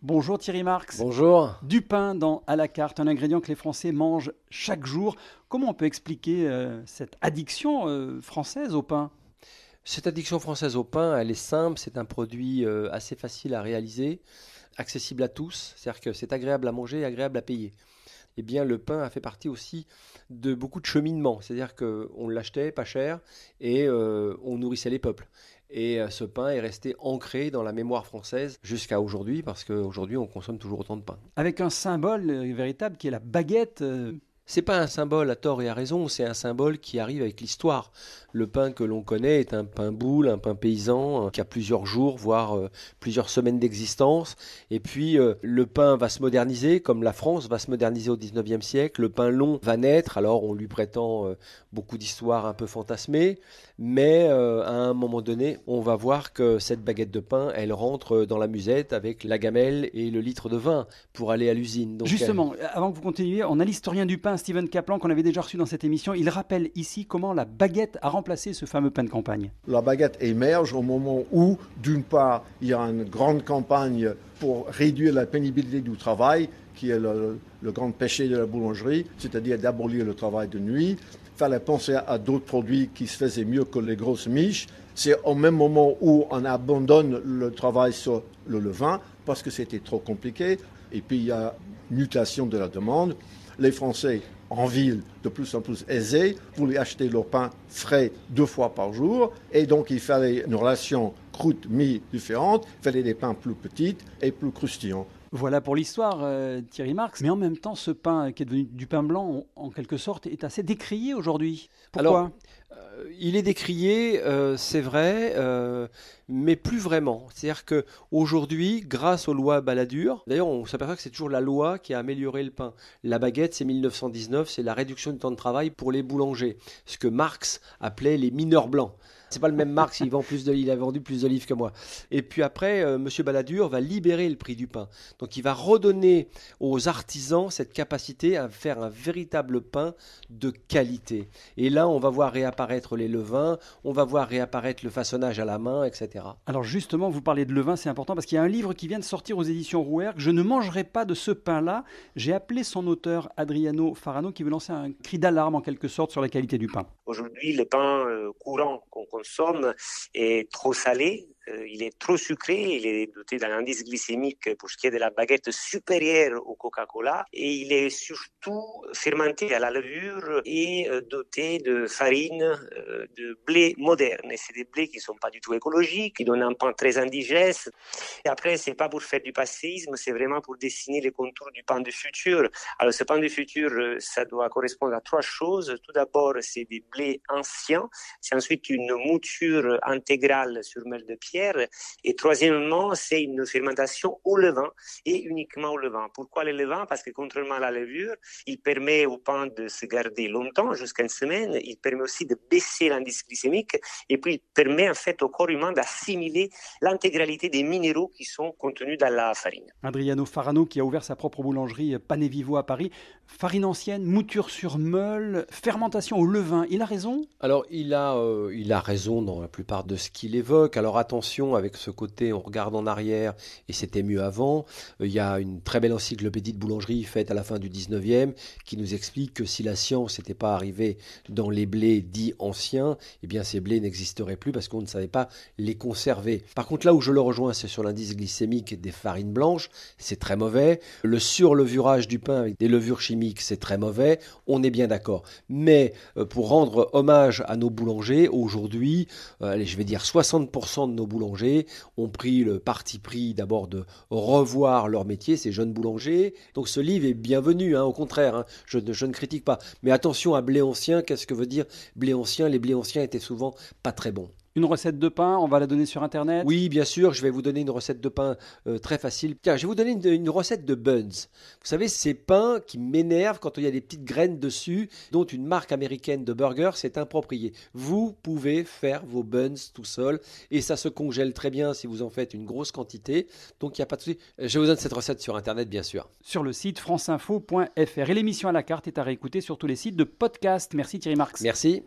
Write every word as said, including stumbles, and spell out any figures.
Bonjour Thierry Marx. Bonjour. Du pain dans à la carte, un ingrédient que les Français mangent chaque jour. Comment on peut expliquer euh, cette addiction euh, française au pain ? Cette addiction française au pain, elle est simple, c'est un produit euh, assez facile à réaliser, accessible à tous, c'est-à-dire que c'est agréable à manger et agréable à payer. Eh bien, le pain a fait partie aussi de beaucoup de cheminement, c'est-à-dire qu'on l'achetait pas cher et euh, on nourrissait les peuples. Et euh, ce pain est resté ancré dans la mémoire française jusqu'à aujourd'hui, parce qu'aujourd'hui on consomme toujours autant de pain. Avec un symbole euh, véritable qui est la baguette. euh, C'est pas un symbole à tort et à raison, c'est un symbole qui arrive avec l'histoire. Le pain que l'on connaît est un pain boule, un pain paysan, euh, qui a plusieurs jours, voire euh, plusieurs semaines d'existence. Et puis euh, le pain va se moderniser, comme la France va se moderniser au dix-neuvième siècle. Le pain long va naître, alors on lui prétend euh, beaucoup d'histoires un peu fantasmées, mais euh, à un moment donné, on va voir que cette baguette de pain, elle rentre dans la musette avec la gamelle et le litre de vin pour aller à l'usine. Donc, Justement, avant que vous continuiez, on a l'historien du pain, Steven Kaplan, qu'on avait déjà reçu dans cette émission. Il rappelle ici comment la baguette a remplacé ce fameux pain de campagne. La baguette émerge au moment où, d'une part, il y a une grande campagne pour réduire la pénibilité du travail, qui est le, le grand péché de la boulangerie, c'est-à-dire d'abolir le travail de nuit. Il fallait penser à d'autres produits qui se faisaient mieux que les grosses miches. C'est au même moment où on abandonne le travail sur le levain, parce que c'était trop compliqué. Et puis il y a mutation de la demande. Les Français en ville, de plus en plus aisés, voulaient acheter leur pain frais deux fois par jour. Et donc il fallait une relation croûte-mie différente. Il fallait des pains plus petits et plus croustillants. Voilà pour l'histoire, euh, Thierry Marx. Mais en même temps, ce pain qui est devenu du pain blanc, en, en quelque sorte, est assez décrié aujourd'hui. Pourquoi ? Alors, euh, il est décrié, euh, c'est vrai, euh, mais plus vraiment. C'est-à-dire qu'aujourd'hui, grâce aux lois Balladur, d'ailleurs on s'aperçoit que c'est toujours la loi qui a amélioré le pain. La baguette, c'est mille neuf cent dix-neuf, c'est la réduction du temps de travail pour les boulangers, ce que Marx appelait les mineurs blancs. C'est pas le même Marx, il, vend plus de, il a vendu plus d'olives que moi. Et puis après, euh, M. Balladur va libérer le prix du pain. Donc il va redonner aux artisans cette capacité à faire un véritable pain de qualité. Et là, on va voir réapparaître les levains, on va voir réapparaître le façonnage à la main, et cetera. Alors justement, vous parlez de levain, c'est important parce qu'il y a un livre qui vient de sortir aux éditions Rouergue. Je ne mangerai pas de ce pain-là. J'ai appelé son auteur, Adriano Farano, qui veut lancer un cri d'alarme en quelque sorte sur la qualité du pain. Aujourd'hui, le pain euh, courant qu'on consomme est trop salé, euh, il est trop sucré, il est doté d'un indice glycémique pour ce qui est de la baguette supérieur au Coca-Cola et il est surtout fermenté à la levure et euh, doté de farine euh, de blé moderne. Et c'est des blés qui ne sont pas du tout écologiques, qui donnent un pain très indigeste. Et après, ce n'est pas pour faire du passéisme, c'est vraiment pour dessiner les contours du pain du futur. Alors ce pain du futur, ça doit correspondre à trois choses. Tout d'abord, c'est des blés anciens. C'est ensuite une mouture intégrale sur meule de pierre. Et troisièmement, c'est une fermentation au levain et uniquement au levain. Pourquoi le levain ? Parce que contrairement à la levure, il permet au pain de se garder longtemps, jusqu'à une semaine. Il permet aussi de baisser l'indice glycémique et puis il permet en fait au corps humain d'assimiler l'intégralité des minéraux qui sont contenus dans la farine. Adriano Farano qui a ouvert sa propre boulangerie Pane et Vivo à Paris. Farine ancienne, mouture sur meule, fermentation au levain. Il a raison ? Alors, il a, euh, il a raison dans la plupart de ce qu'il évoque. Alors, attention avec ce côté, on regarde en arrière et c'était mieux avant. Euh, il y a une très belle encyclopédie de boulangerie faite à la fin du dix-neuvième qui nous explique que si la science n'était pas arrivée dans les blés dits anciens, eh bien, ces blés n'existeraient plus parce qu'on ne savait pas les conserver. Par contre, là où je le rejoins, c'est sur l'indice glycémique des farines blanches. C'est très mauvais. Le surlevurage du pain avec des levures chimiques, c'est très mauvais, on est bien d'accord. Mais euh, pour rendre hommage à nos boulangers, aujourd'hui, euh, allez, je vais dire soixante pour cent de nos boulangers ont pris le parti pris d'abord de revoir leur métier, ces jeunes boulangers. Donc ce livre est bienvenu, hein, au contraire, hein, je, je ne critique pas. Mais attention à blé ancien, qu'est-ce que veut dire blé ancien ? Les blés anciens étaient souvent pas très bons. Une recette de pain, on va la donner sur Internet ? Oui, bien sûr, je vais vous donner une recette de pain euh, très facile. Tiens, je vais vous donner une, une recette de buns. Vous savez, ces pains qui m'énervent quand il y a des petites graines dessus, dont une marque américaine de burger s'est appropriée. Vous pouvez faire vos buns tout seul et ça se congèle très bien si vous en faites une grosse quantité. Donc, il n'y a pas de souci. Je vous donne cette recette sur Internet, bien sûr. Sur le site franceinfo point f r. Et l'émission à la carte est à réécouter sur tous les sites de podcast. Merci Thierry Marx. Merci.